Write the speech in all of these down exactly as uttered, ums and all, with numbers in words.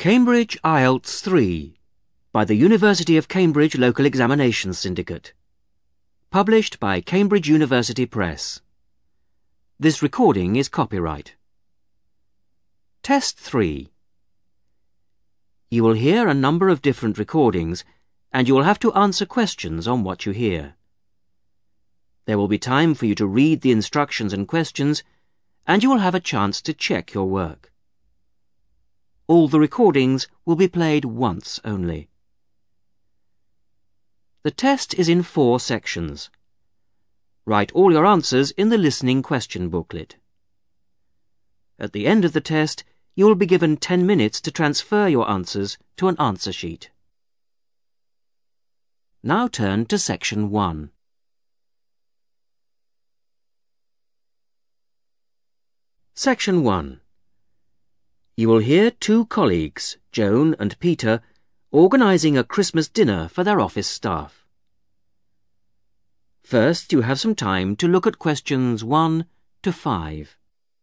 Cambridge I E L T S three by the University of Cambridge Local Examinations Syndicate. Published by Cambridge University Press. This recording is copyright. Test three. You will hear a number of different recordings and you will have to answer questions on what you hear. There will be time for you to read the instructions and questions and you will have a chance to check your work. All the recordings will be played once only. The test is in four sections. Write all your answers in the listening question booklet. At the end of the test, you will be given ten minutes to transfer your answers to an answer sheet. Now turn to section one. Section one. You will hear two colleagues, Joan and Peter, organising a Christmas dinner for their office staff. First, you have some time to look at questions one to five.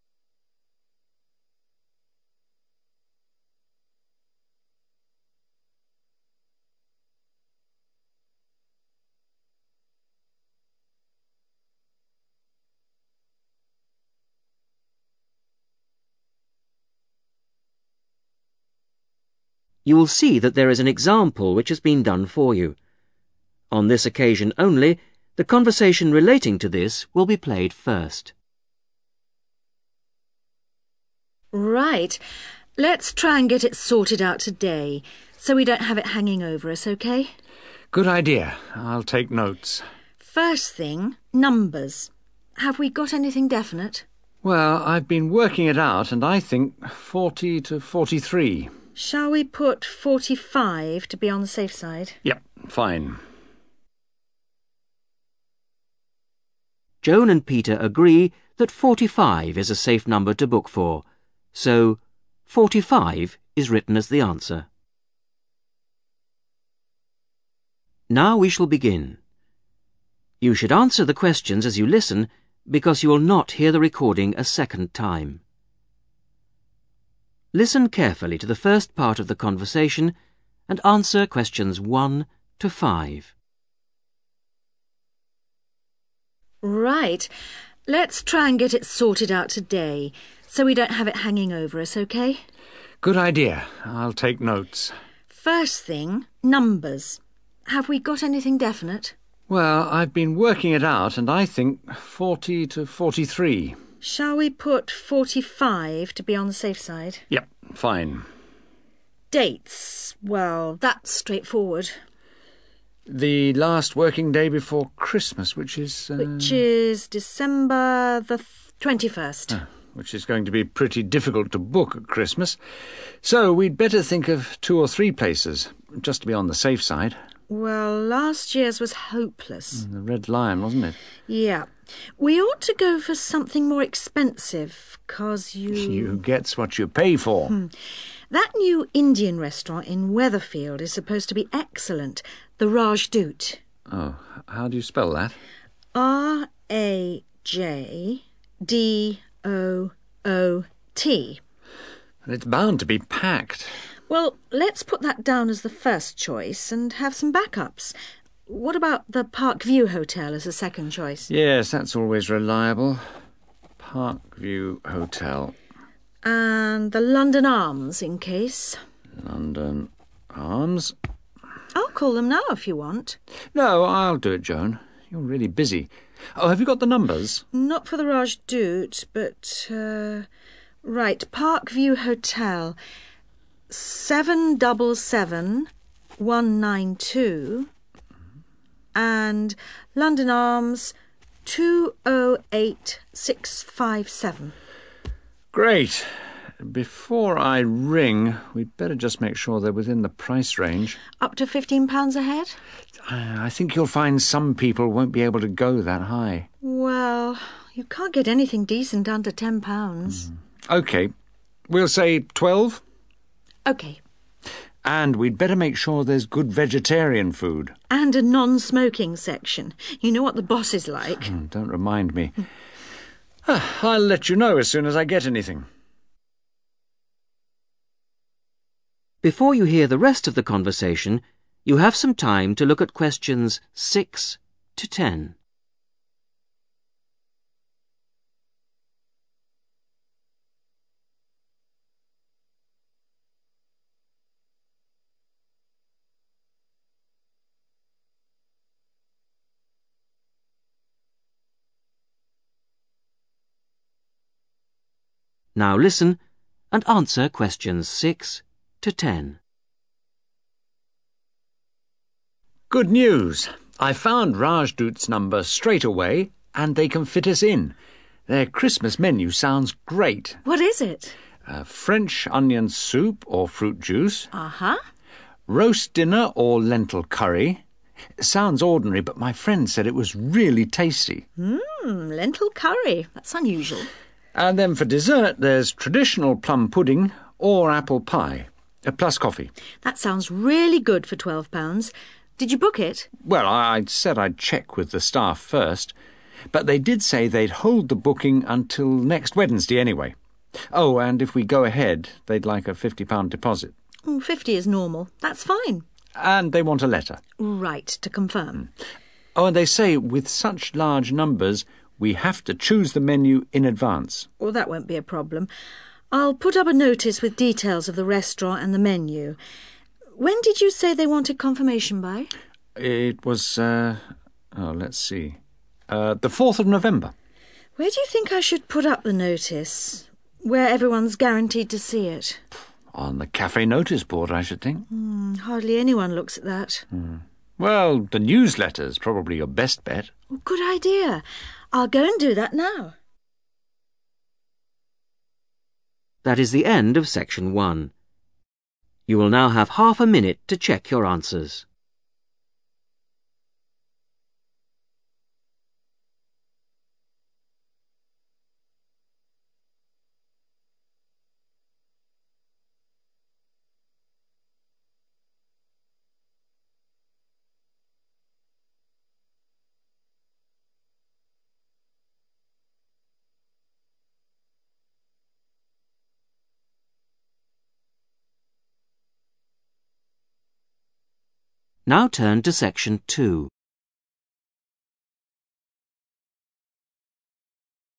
You will see that there is an example which has been done for you. On this occasion only, the conversation relating to this will be played first. Right. Let's try and get it sorted out today, so we don't have it hanging over us, OK? Good idea. I'll take notes. First thing, numbers. Have we got anything definite? Well, I've been working it out, and I think forty to forty-three. Shall we put forty-five to be on the safe side? Yep, fine. Joan and Peter agree that forty-five is a safe number to book for, so forty-five is written as the answer. Now we shall begin. You should answer the questions as you listen, because you will not hear the recording a second time. Listen carefully to the first part of the conversation and answer questions one to five. Right. Let's try and get it sorted out today, so we don't have it hanging over us, OK? Good idea. I'll take notes. First thing, numbers. Have we got anything definite? Well, I've been working it out, and I think forty to forty-three. Shall we put forty-five to be on the safe side? Yep, fine. Dates. Well, that's straightforward. The last working day before Christmas, which is... Uh... Which is December the th- twenty-first. Oh, which is going to be pretty difficult to book at Christmas. So we'd better think of two or three places, just to be on the safe side. Well, last year's was hopeless. The Red Lion, wasn't it? Yeah. We ought to go for something more expensive, 'cause you... You gets what you pay for. Hmm. That new Indian restaurant in Weatherfield is supposed to be excellent. The Rajdoot. Oh, how do you spell that? R A J D O O T. It's bound to be packed. Well, let's put that down as the first choice and have some backups. What about the Parkview Hotel as a second choice? Yes, that's always reliable. Parkview Hotel. And the London Arms, in case. London Arms? I'll call them now if you want. No, I'll do it, Joan. You're really busy. Oh, have you got the numbers? Not for the Rajdoot, but... Uh, right, Parkview Hotel. Seven double seven one nine two. And London Arms two oh eight six five seven. Great. Before I ring, we'd better just make sure they're within the price range. Up to fifteen pounds a head? I think you'll find some people won't be able to go that high. Well, you can't get anything decent under ten pounds. Mm. OK. We'll say twelve? OK. And we'd better make sure there's good vegetarian food. And a non-smoking section. You know what the boss is like. Mm, don't remind me. I'll let you know as soon as I get anything. Before you hear the rest of the conversation, you have some time to look at questions six to ten. Now listen and answer questions six to ten. Good news! I found Rajdoot's number straight away and they can fit us in. Their Christmas menu sounds great. What is it? Uh, French onion soup or fruit juice. Uh-huh. Roast dinner or lentil curry. Sounds ordinary, but my friend said it was really tasty. Mmm, lentil curry. That's unusual. And then for dessert, there's traditional plum pudding or apple pie, uh, plus coffee. That sounds really good for twelve pounds. Did you book it? Well, I I'd said I'd check with the staff first, but they did say they'd hold the booking until next Wednesday anyway. Oh, and if we go ahead, they'd like a fifty pound deposit. Oh, fifty is normal. That's fine. And they want a letter. Right, to confirm. Oh, and they say with such large numbers, we have to choose the menu in advance. Well, that won't be a problem. I'll put up a notice with details of the restaurant and the menu. When did you say they wanted confirmation by? It was, uh, oh, let's see, uh, the fourth of November. Where do you think I should put up the notice? Where everyone's guaranteed to see it? On the cafe notice board, I should think. Mm, hardly anyone looks at that. Mm. Well, the newsletter's probably your best bet. Oh, good idea. I'll go and do that now. That is the end of section one. You will now have half a minute to check your answers. Now turn to section two.